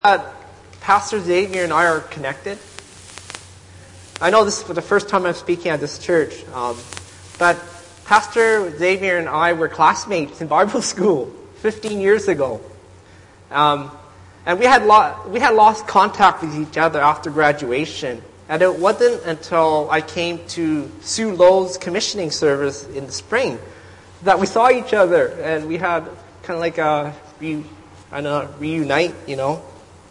Pastor Xavier and I are connected. I know this is for the first time I'm speaking at this church, but Pastor Xavier and I were classmates in Bible school 15 years ago. And we had lost contact with each other after graduation. And it wasn't until I came to Sue Lowe's commissioning service in the spring that we saw each other, and we had kind of like a reunite, you know.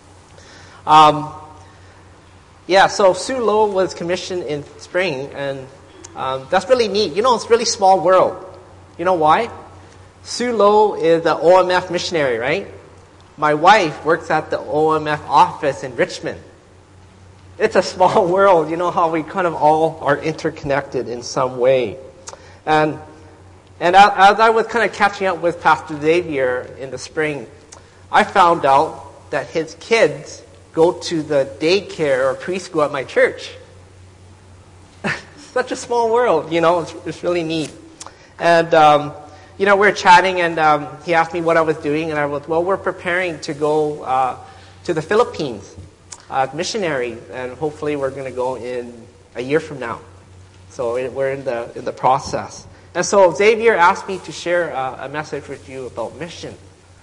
So Sue Lowe was commissioned in spring, and that's really neat. You know, it's a really small world. You know why? Sue Lowe is the OMF missionary, right? My wife works at the OMF office in Richmond. It's a small world. You know how we kind of all are interconnected in some way. And as I was kind of catching up with Pastor Xavier in the spring, I found out that his kids go to the daycare or preschool at my church. Such a small world, you know, it's really neat. And, we're chatting, and he asked me what I was doing, and I was, we're preparing to go to the Philippines as missionary, and hopefully we're going to go in a year from now. So we're in the process. And so Xavier asked me to share a message with you about mission.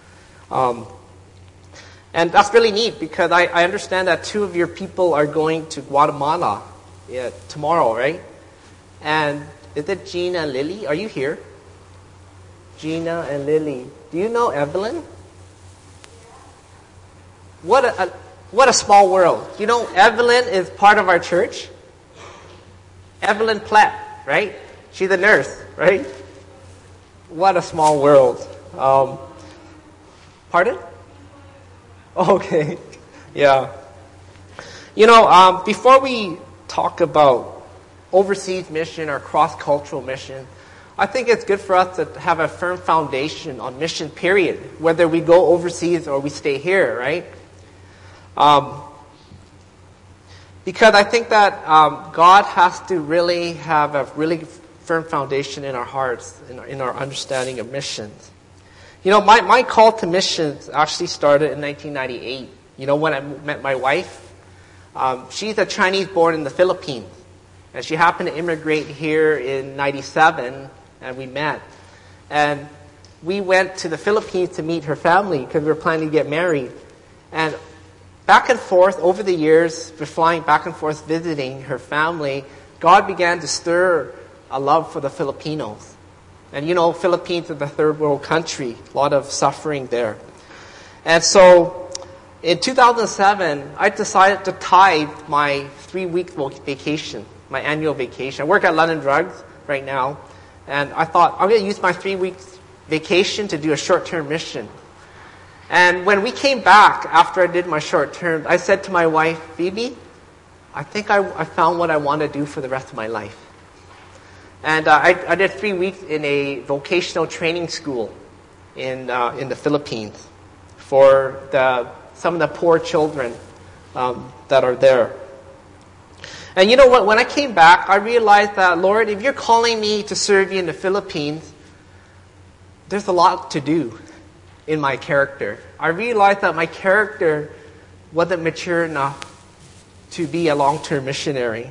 And that's really neat because I understand that two of your people are going to Guatemala tomorrow, right? And is it Gina and Lily? Are you here? Gina and Lily. Do you know Evelyn? What a small world. You know, Evelyn is part of our church. Evelyn Platt, right? She's a nurse, right? What a small world. Pardon? Okay. Yeah. You know, before we talk about overseas mission or cross-cultural mission, I think it's good for us to have a firm foundation on mission, period, whether we go overseas or we stay here, right? Because I think that God has to really have a really firm foundation in our hearts, in our understanding of missions. You know, my call to missions actually started in 1998. You know, when I met my wife. She's a Chinese born in the Philippines. And she happened to immigrate here in 97, and we met. And we went to the Philippines to meet her family because we were planning to get married. And back and forth over the years, we're flying back and forth visiting her family, God began to stir a love for the Filipinos. And you know, Philippines is a third world country, a lot of suffering there. And so, in 2007, I decided to tithe my 3-week vacation, my annual vacation. I work at London Drugs right now, and I thought, I'm going to use my 3-week vacation to do a short-term mission. And when we came back after I did my short term, I said to my wife, Phoebe, I think I found what I want to do for the rest of my life. And I did 3 weeks in a vocational training school in the Philippines for some of the poor children that are there. And you know what? When I came back, I realized that, Lord, if you're calling me to serve you in the Philippines, there's a lot to do in my character. I realized that my character wasn't mature enough to be a long-term missionary.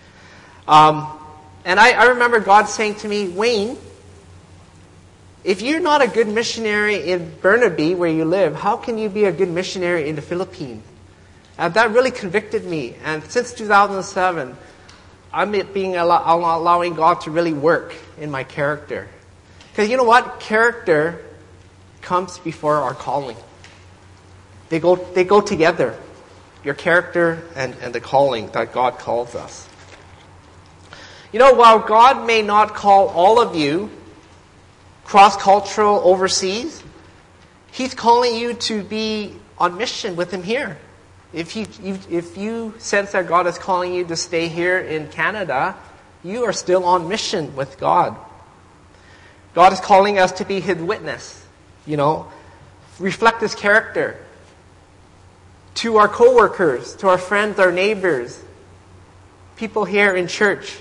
And I remember God saying to me, Wayne, if you're not a good missionary in Burnaby, where you live, how can you be a good missionary in the Philippines? And that really convicted me. And since 2007, I'm allowing God to really work in my character. Because you know what? Character comes before our calling. They go together. Your character and the calling that God calls us. You know, while God may not call all of you cross-cultural overseas, He's calling you to be on mission with Him here. If you sense that God is calling you to stay here in Canada, you are still on mission with God. God is calling us to be His witness. You know, reflect His character to our coworkers, to our friends, our neighbors, people here in church.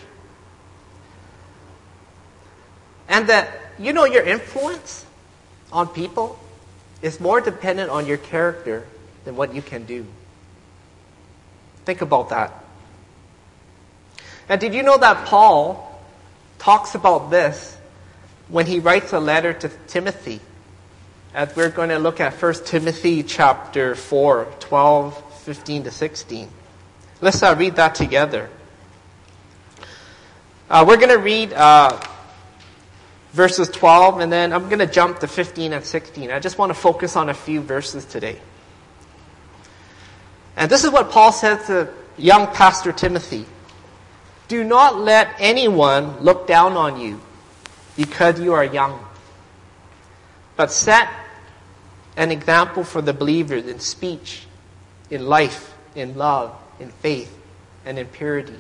And that, you know, your influence on people is more dependent on your character than what you can do. Think about that. And did you know that Paul talks about this when he writes a letter to Timothy? As we're going to look at 1 Timothy chapter 4, 12, 15 to 16. Let's read that together. We're going to read verses 12, and then I'm going to jump to 15 and 16. I just want to focus on a few verses today. And this is what Paul said to young pastor Timothy. Do not let anyone look down on you because you are young, but set an example for the believers in speech, in life, in love, in faith, and in purity.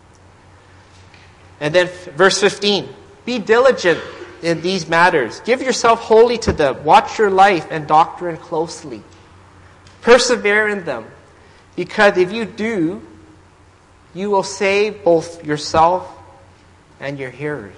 And then verse 15, be diligent in these matters. Give yourself wholly to them. Watch your life and doctrine closely. Persevere in them, because if you do, you will save both yourself and your hearers.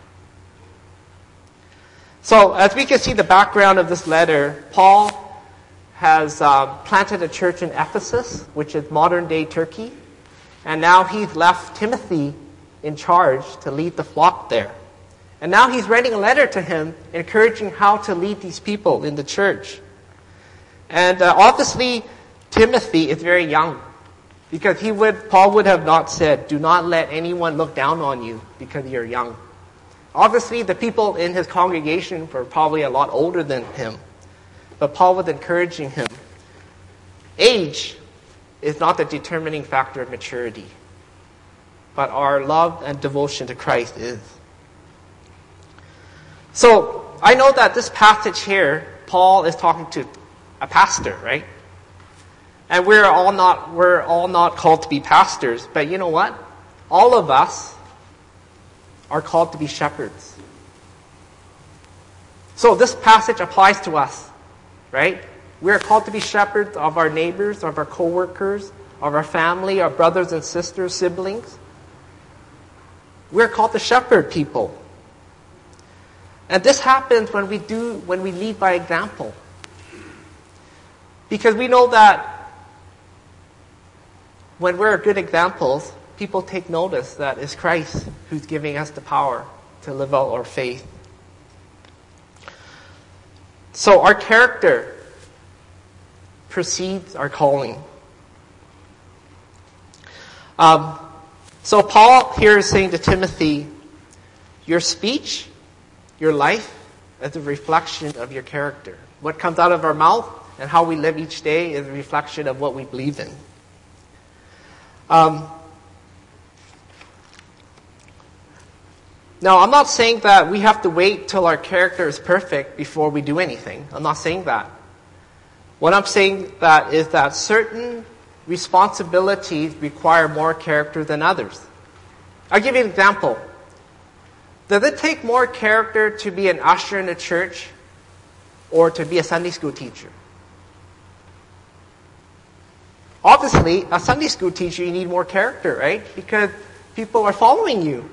So, as we can see the background of this letter, Paul has planted a church in Ephesus, which is modern-day Turkey, and now he's left Timothy in charge to lead the flock there. And now he's writing a letter to him, encouraging how to lead these people in the church. And obviously, Timothy is very young, because Paul would have not said, do not let anyone look down on you because you're young. Obviously, the people in his congregation were probably a lot older than him. But Paul was encouraging him. Age is not the determining factor of maturity, but our love and devotion to Christ is. So, I know that this passage here, Paul is talking to a pastor, right? And we're all not called to be pastors, but you know what? All of us are called to be shepherds. So this passage applies to us, right? We are called to be shepherds of our neighbors, of our co-workers, of our family, our brothers and sisters, siblings. We're called to shepherd people. And this happens when we lead by example. Because we know that when we're good examples, people take notice that it's Christ who's giving us the power to live out our faith. So our character precedes our calling. So Paul here is saying to Timothy, your speech, your life, is a reflection of your character. What comes out of our mouth and how we live each day is a reflection of what we believe in. Now, I'm not saying that we have to wait till our character is perfect before we do anything. I'm not saying that. What I'm saying is that certain responsibilities require more character than others. I'll give you an example. Does it take more character to be an usher in a church or to be a Sunday school teacher? Obviously, a Sunday school teacher, you need more character, right? Because people are following you.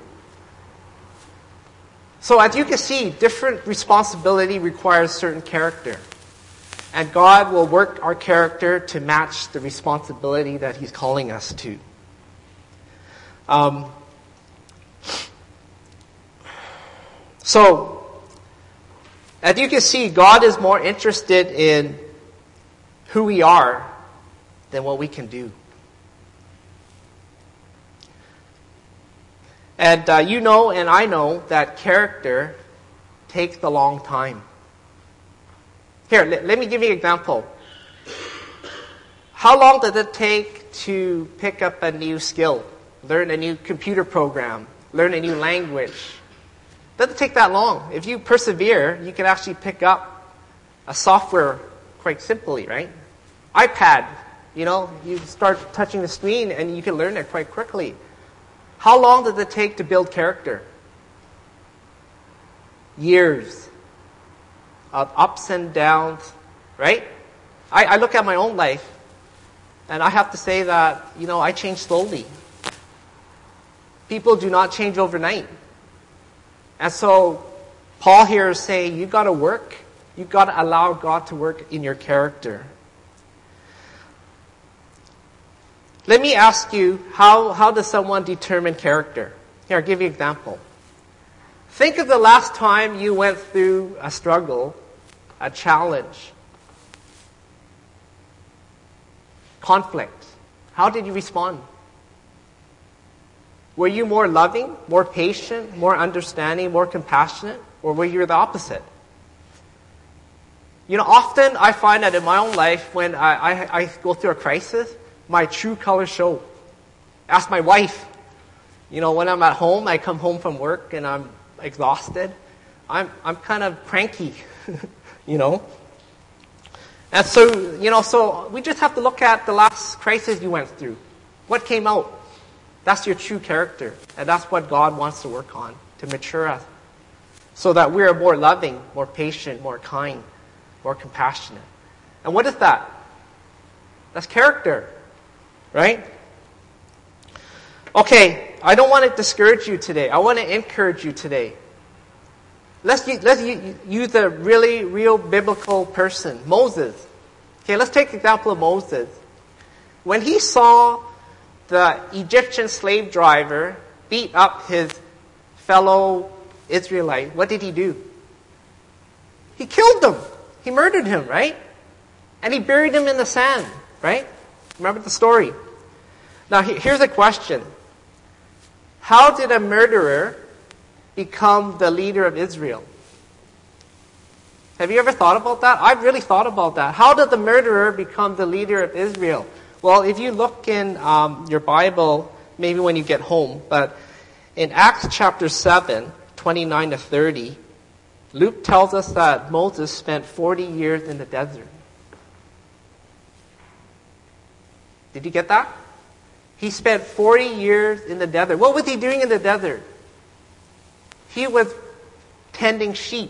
So as you can see, different responsibility requires certain character. And God will work our character to match the responsibility that He's calling us to. So, as you can see, God is more interested in who we are than what we can do. And you know and I know that character takes a long time. Here, let me give you an example. How long does it take to pick up a new skill? Learn a new computer program? Learn a new language? It doesn't take that long. If you persevere, you can actually pick up a software quite simply, right? iPad, you start touching the screen and you can learn it quite quickly. How long does it take to build character? Years of ups and downs, right? I look at my own life, and I have to say that, I change slowly. People do not change overnight. And so, Paul here is saying, you've got to work. You've got to allow God to work in your character. Let me ask you, how does someone determine character? Here, I'll give you an example. Think of the last time you went through a struggle, a challenge, conflict. How did you respond? Were you more loving, more patient, more understanding, more compassionate, or were you the opposite? Often I find that in my own life, when I go through a crisis, my true colors show. Ask my wife. When I'm at home, I come home from work and I'm exhausted. I'm kind of cranky, And so, so we just have to look at the last crisis you went through. What came out? That's your true character. And that's what God wants to work on, to mature us. So that we are more loving, more patient, more kind, more compassionate. And what is that? That's character. Right? Okay, I don't want to discourage you today. I want to encourage you today. Let's use a really real biblical person, Moses. Okay, let's take the example of Moses. When he saw the Egyptian slave driver beat up his fellow Israelite, what did he do? He killed him. He murdered him, right? And he buried him in the sand, right? Remember the story. Now, here's a question. How did a murderer become the leader of Israel? Have you ever thought about that? I've really thought about that. How did the murderer become the leader of Israel? Well, if you look in your Bible, maybe when you get home, but in Acts chapter 7, 29 to 30, Luke tells us that Moses spent 40 years in the desert. Did you get that? He spent 40 years in the desert. What was he doing in the desert? He was tending sheep.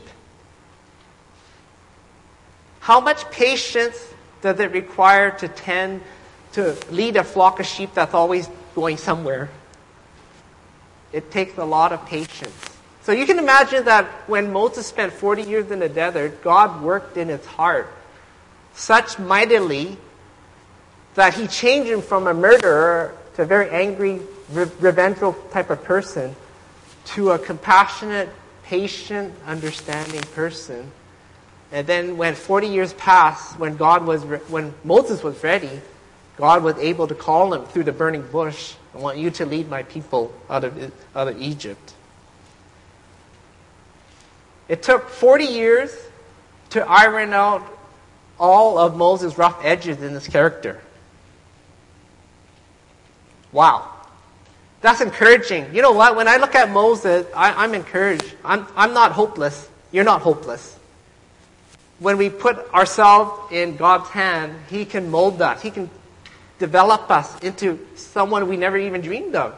How much patience does it require to lead a flock of sheep that's always going somewhere? It takes a lot of patience. So you can imagine that when Moses spent 40 years in the desert, God worked in his heart such mightily that he changed him from a murderer to a very angry, revengeful type of person to a compassionate, patient, understanding person. And then when 40 years passed, when Moses was ready, God was able to call him through the burning bush. I want you to lead my people out of Egypt. It took 40 years to iron out all of Moses' rough edges in his character. Wow. That's encouraging. You know what? When I look at Moses, I'm encouraged. I'm not hopeless. You're not hopeless. When we put ourselves in God's hand, He can mold us. He can develop us into someone we never even dreamed of.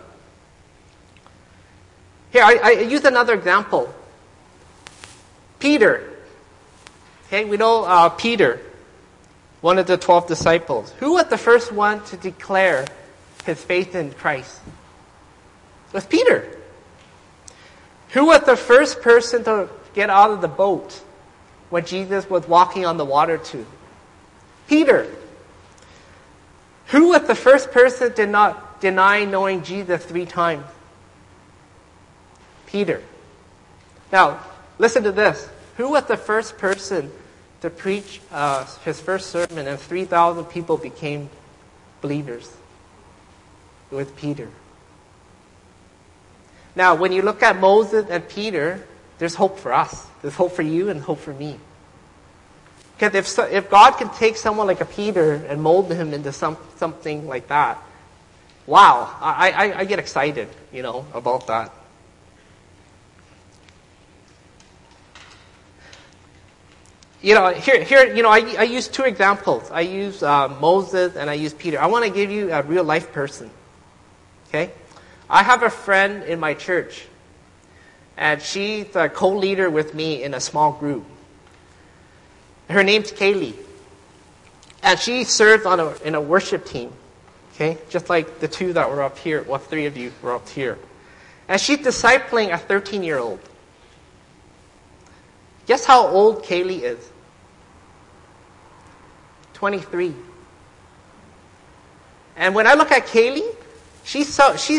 Here, I use another example. Peter. Okay, we know Peter, one of the 12 disciples. Who was the first one to declare his faith in Christ? It was Peter. Who was the first person to get out of the boat when Jesus was walking on the water too? Peter. Who was the first person to not deny knowing Jesus 3 times? Peter. Now, listen to this. Who was the first person to preach his first sermon and 3,000 people became believers? It was Peter. Now, when you look at Moses and Peter, there's hope for us. There's hope for you and hope for me. Because if God can take someone like a Peter and mold him into something like that, wow, I get excited, about that. Here, I use 2 examples. I use Moses and I use Peter. I want to give you a real life person. Okay? I have a friend in my church, and she's a co-leader with me in a small group. Her name's Kaylee. And she serves in a worship team. Okay? Just like the 2 that were up here. Well, 3 of you were up here. And she's discipling a 13-year-old. Guess how old Kaylee is? 23. And when I look at Kaylee, she's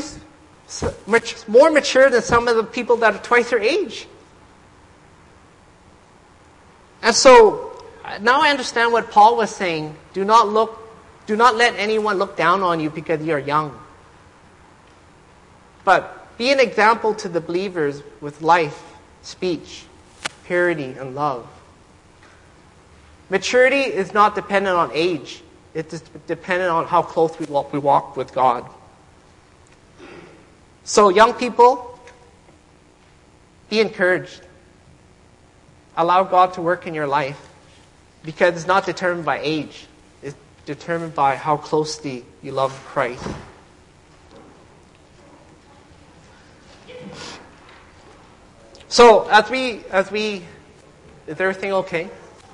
more mature than some of the people that are twice her age. And so now I understand what Paul was saying. Do not let anyone look down on you because you're young. But be an example to the believers with life, speech, purity, and love. Maturity is not dependent on age. It is dependent on how close we walk with God. So young people, be encouraged. Allow God to work in your life, because it's not determined by age. It's determined by how closely you love Christ. So as we, is everything okay?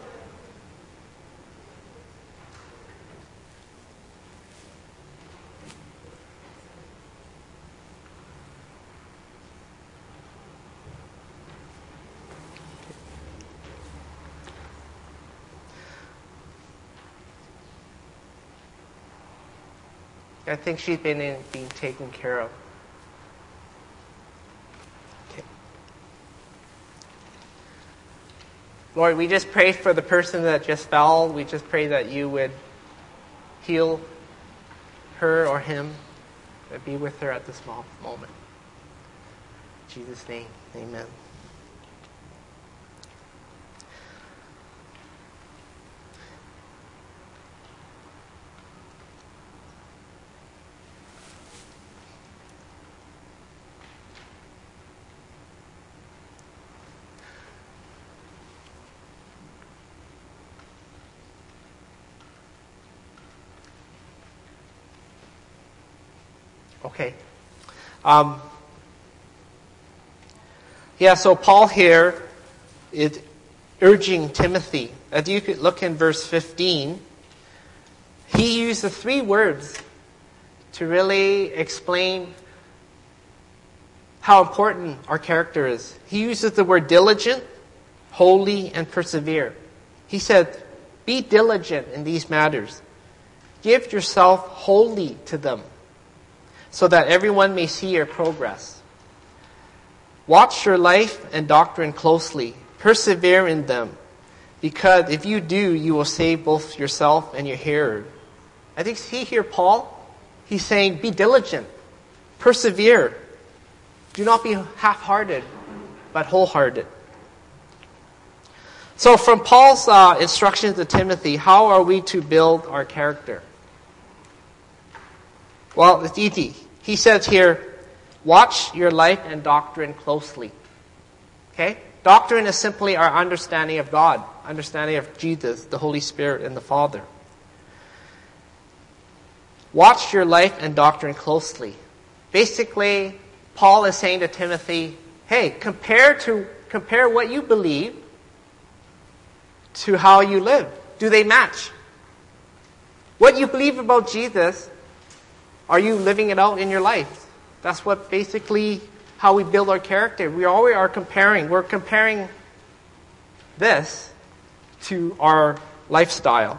I think she's being taken care of. Okay. Lord, we just pray for the person that just fell. We just pray that you would heal her or him, and be with her at this moment. In Jesus' name, amen. Okay. So Paul here is urging Timothy. As you could look in verse 15, he used the 3 words to really explain how important our character is. He uses the word diligent, holy, and persevere. He said, be diligent in these matters. Give yourself wholly to them, so that everyone may see your progress. Watch your life and doctrine closely. Persevere in them, because if you do, you will save both yourself and your hearer. I think, see here, Paul, he's saying, be diligent. Persevere. Do not be half-hearted, but wholehearted. So from Paul's instructions to Timothy, how are we to build our character? Well, it's easy. He says here, watch your life and doctrine closely. Okay? Doctrine is simply our understanding of God, understanding of Jesus, the Holy Spirit, and the Father. Watch your life and doctrine closely. Basically, Paul is saying to Timothy, hey, compare what you believe to how you live. Do they match? What you believe about Jesus, are you living it out in your life? That's what basically how we build our character. We always are comparing. We're comparing this to our lifestyle.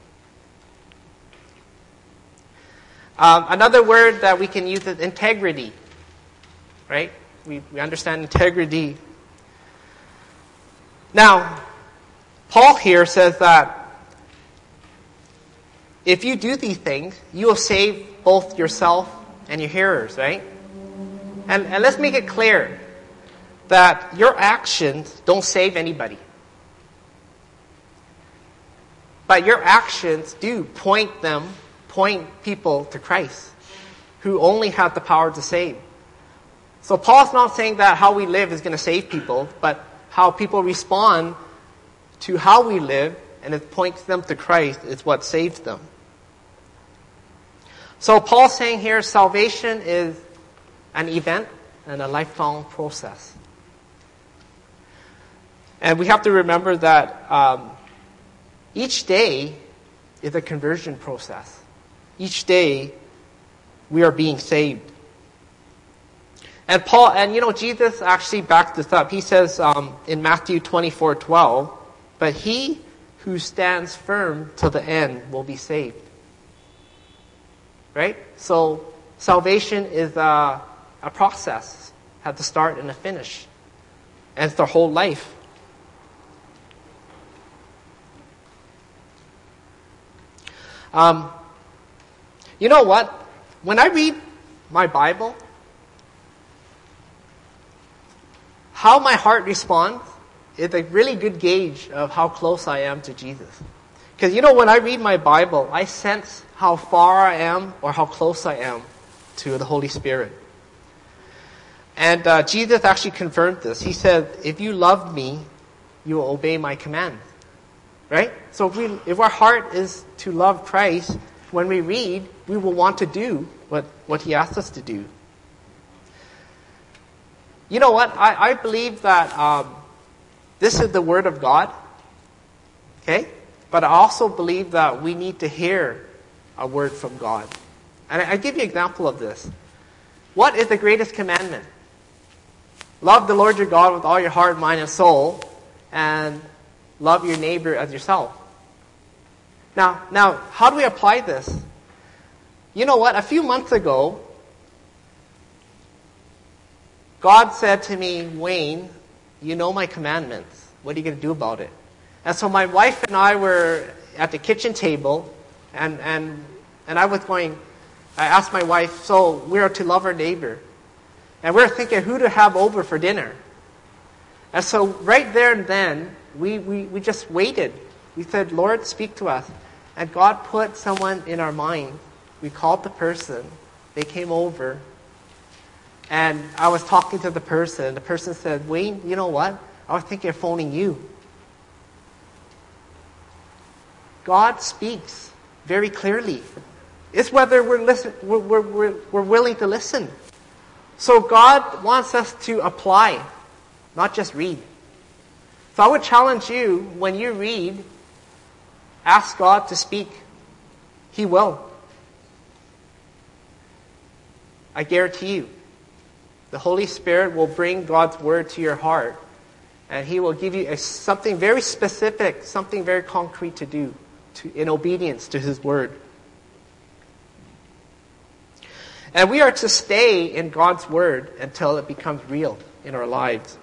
Another word that we can use is integrity. Right? We understand integrity. Now, Paul here says that if you do these things, you will save both yourself and your hearers, right? And let's make it clear that your actions don't save anybody. But your actions do point people to Christ, who only have the power to save. So Paul's not saying that how we live is going to save people, but how people respond to how we live, and it points them to Christ, is what saves them. So Paul's saying here, salvation is an event and a lifelong process. And we have to remember that each day is a conversion process. Each day we are being saved. And Jesus actually backed this up. He says in Matthew 24:12, but he who stands firm till the end will be saved. right? So salvation is a process, has a start and a finish, and it's the whole life. You know what? When I read my Bible, how my heart responds is a really good gauge of how close I am to Jesus. Because when I read my Bible, I sense how far I am or how close I am to the Holy Spirit. And Jesus actually confirmed this. He said, if you love me, you will obey my commands. Right? So if our heart is to love Christ, when we read, we will want to do what he asks us to do. You know what? I believe that this is the Word of God. Okay? But I also believe that we need to hear a word from God. And I give you an example of this. What is the greatest commandment? Love the Lord your God with all your heart, mind, and soul, and love your neighbor as yourself. Now, how do we apply this? You know what? A few months ago, God said to me, Wayne, you know my commandments. What are you going to do about it? And so my wife and I were at the kitchen table, and I asked my wife, so we are to love our neighbor. And we were thinking who to have over for dinner. And so right there and then, we just waited. We said, Lord, speak to us. And God put someone in our mind. We called the person. They came over. And I was talking to the person. The person said, Wayne, you know what? I was thinking of phoning you. God speaks very clearly. It's whether we're willing to listen. So God wants us to apply, not just read. So I would challenge you, when you read, ask God to speak. He will. I guarantee you. The Holy Spirit will bring God's Word to your heart, and He will give you something very specific, something very concrete to do in obedience to His Word. And we are to stay in God's Word until it becomes real in our lives.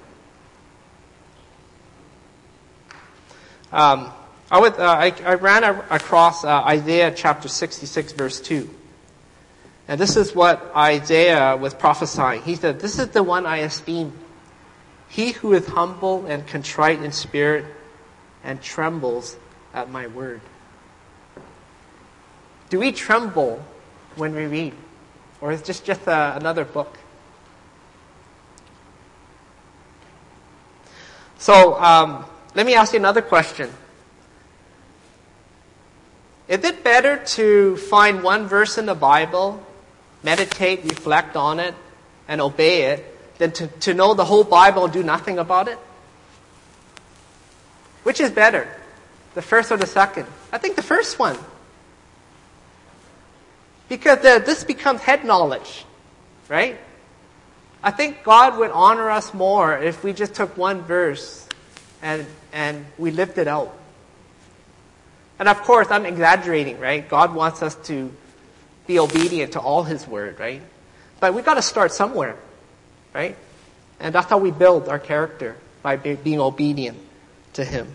I ran across Isaiah chapter 66, verse 2. And this is what Isaiah was prophesying. He said, this is the one I esteem. He who is humble and contrite in spirit and trembles at my word. Do we tremble when we read? Or is this just another book? So, let me ask you another question. Is it better to find one verse in the Bible, meditate, reflect on it, and obey it, than to know the whole Bible and do nothing about it? Which is better, the first or the second? I think the first one. Because this becomes head knowledge, right? I think God would honor us more if we just took one verse and we lived it out. And of course, I'm exaggerating, right? God wants us to be obedient to all His Word, right? But we've got to start somewhere, right? And that's how we build our character, by being obedient to Him.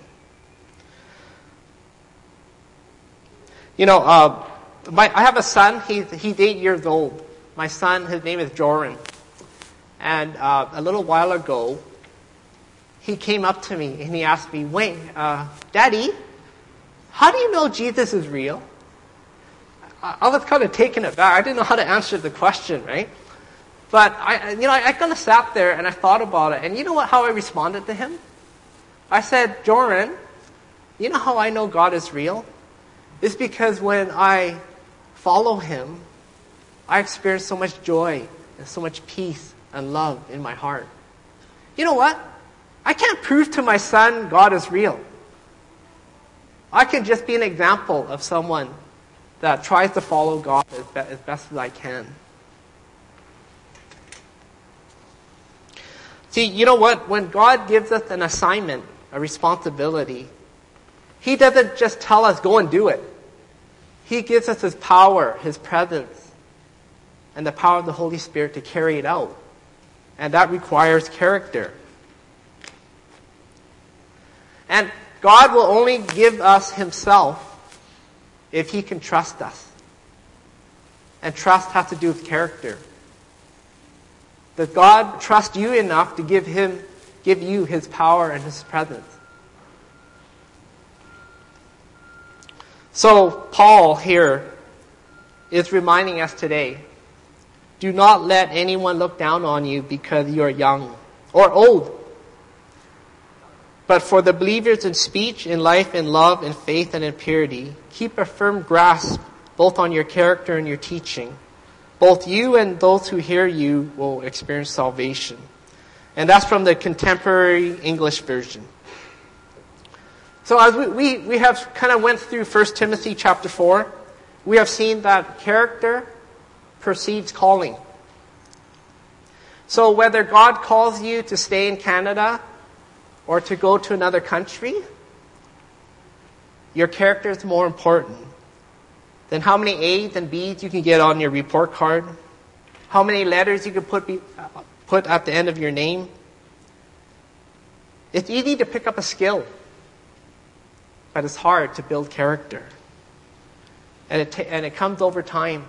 I have a son. He's 8 years old. My son, his name is Joran. And a little while ago, he came up to me and he asked me, Wayne, Daddy, how do you know Jesus is real? I was kind of taken aback. I didn't know how to answer the question, right? But I kind of sat there and I thought about it. And you know how I responded to him? I said, Joran, you know how I know God is real? It's because when I follow Him, I experience so much joy and so much peace and love in my heart. You know what? I can't prove to my son God is real. I can just be an example of someone that tries to follow God as best as I can. See, you know what? When God gives us an assignment, a responsibility, He doesn't just tell us, go and do it. He gives us His power, His presence, and the power of the Holy Spirit to carry it out. And that requires character. And God will only give us himself if he can trust us. And trust has to do with character. Does God trust you enough to give you his power and his presence? So Paul here is reminding us today, do not let anyone look down on you because you are young or old. But for the believers in speech, in life, in love, in faith, and in purity, keep a firm grasp both on your character and your teaching. Both you and those who hear you will experience salvation. And that's from the Contemporary English Version. So as we have kind of went through 1 Timothy chapter 4, we have seen that character precedes calling. So whether God calls you to stay in Canada or to go to another country, your character is more important than how many A's and B's you can get on your report card, how many letters you can put at the end of your name. It's easy to pick up a skill, but it's hard to build character. And it comes over time.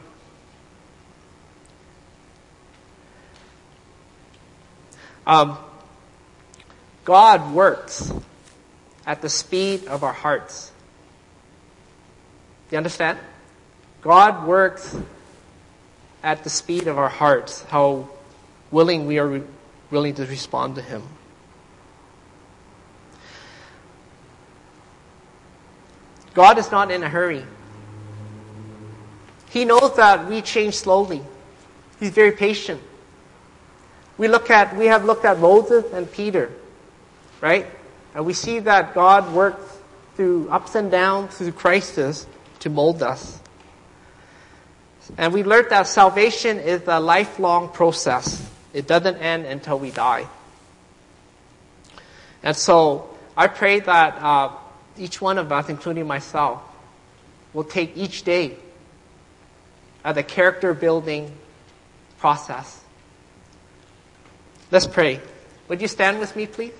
God works at the speed of our hearts. Do you understand? God works at the speed of our hearts, how willing we are willing to respond to him. God is not in a hurry. He knows that we change slowly. He's very patient. We have looked at Moses and Peter, right? And we see that God works through ups and downs, through crisis, to mold us. And we learned that salvation is a lifelong process. It doesn't end until we die. And so I pray that each one of us, including myself, will take each day as a character-building process. Let's pray. Would you stand with me, please?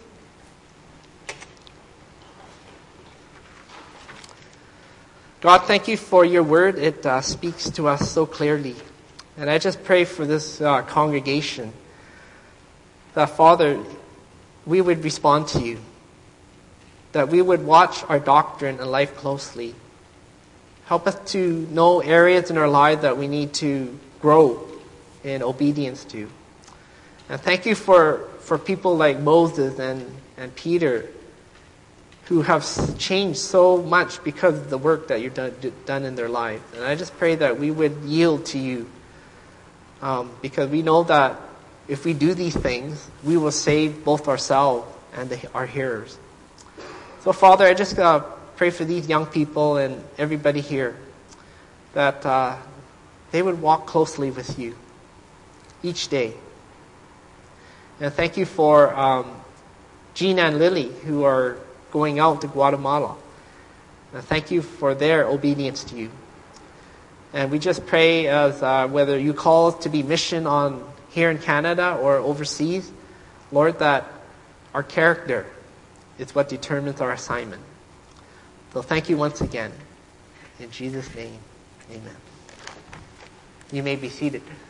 God, thank you for your word. It speaks to us so clearly. And I just pray for this congregation that, Father, we would respond to you, that we would watch our doctrine and life closely. Help us to know areas in our lives that we need to grow in obedience to. And thank you for people like Moses and Peter, who have changed so much because of the work that you've done in their life. And I just pray that we would yield to you, because we know that if we do these things, we will save both ourselves and our hearers. So, Father, I just pray for these young people and everybody here, that they would walk closely with you each day. And thank you for Gina and Lily, who are going out to Guatemala. And thank you for their obedience to you. And we just pray as whether you call us to be mission on here in Canada or overseas, Lord, that our character is what determines our assignment. So thank you once again. In Jesus' name, amen. You may be seated.